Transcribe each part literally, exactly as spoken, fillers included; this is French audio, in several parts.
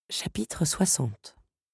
Chapitre soixante.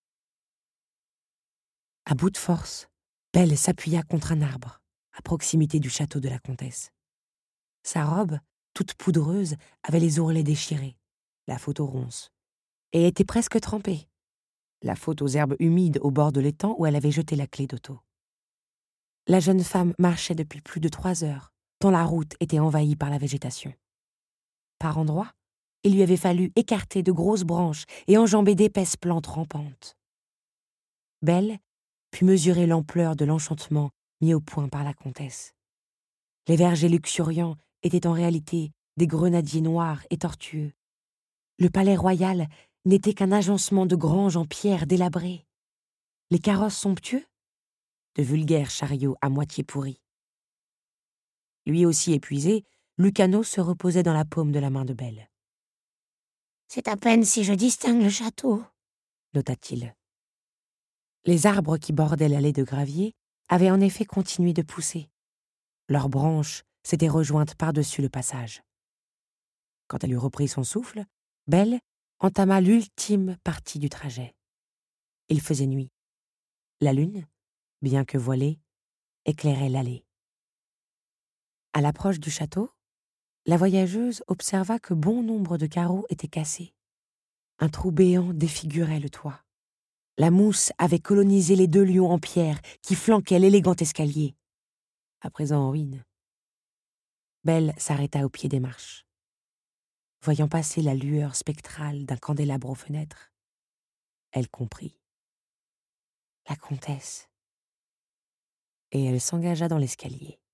À bout de force, Belle s'appuya contre un arbre, à proximité du château de la comtesse. Sa robe, toute poudreuse, avait les ourlets déchirés, la faute aux ronces, et était presque trempée, la faute aux herbes humides au bord de l'étang où elle avait jeté la clé d'Otto. La jeune femme marchait depuis plus de trois heures, tant la route était envahie par la végétation. Par endroits, il lui avait fallu écarter de grosses branches et enjamber d'épaisses plantes rampantes. Belle put mesurer l'ampleur de l'enchantement mis au point par la comtesse. Les vergers luxuriants étaient en réalité des grenadiers noirs et tortueux. Le palais royal n'était qu'un agencement de granges en pierre délabrées. Les carrosses somptueux, de vulgaires chariots à moitié pourris. Lui aussi épuisé, Lucano se reposait dans la paume de la main de Belle. « C'est à peine si je distingue le château, » nota-t-il. Les arbres qui bordaient l'allée de gravier avaient en effet continué de pousser. Leurs branches s'étaient rejointes par-dessus le passage. Quand elle eut repris son souffle, Belle entama l'ultime partie du trajet. Il faisait nuit. La lune, bien que voilée, éclairait l'allée. À l'approche du château, la voyageuse observa que bon nombre de carreaux étaient cassés. Un trou béant défigurait le toit. La mousse avait colonisé les deux lions en pierre qui flanquaient l'élégant escalier, à présent en ruine. Belle s'arrêta au pied des marches. Voyant passer la lueur spectrale d'un candélabre aux fenêtres, elle comprit. La comtesse. Et elle s'engagea dans l'escalier.